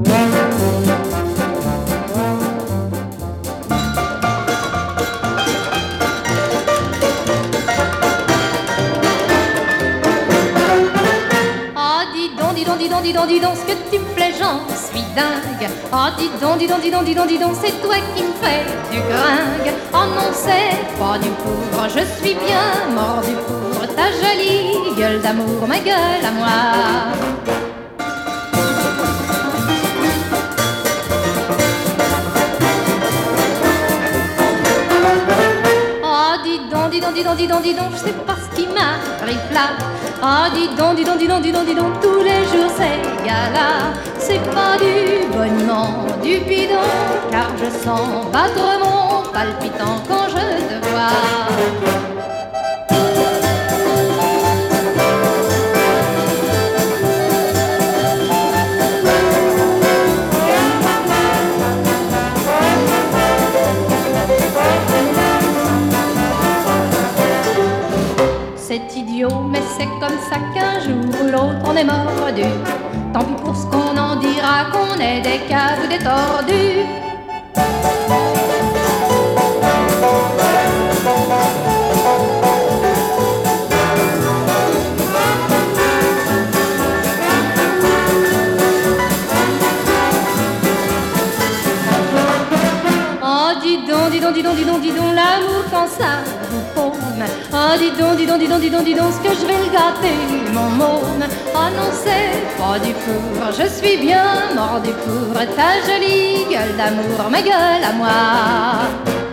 Dis donc ce que tu me plais, j'en suis dingue. Oh, dis donc, c'est toi qui me fais du gringue. Oh non, c'est pas du pour, je suis bien mordu pour ta jolie gueule d'amour, ma gueule à moi. Dis donc, je sais pas ce qui m'arrive là. Ah, dis donc, tous les jours c'est gala. C'est pas du boniment, du bidon, car je sens battre mon palpitant quand je te vois. C'est idiot, mais c'est comme ça qu'un jour ou l'autre on est mordu. Tant pis pour ce qu'on en dira, qu'on est des caves ou des tordus. Oh, dis donc, l'amour quand ça vous paume. Oh, dis donc, ce que je vais le gâter, mon môme. Oh non, c'est pas du pour, je suis bien mordu pour ta jolie gueule d'amour, ma gueule à moi.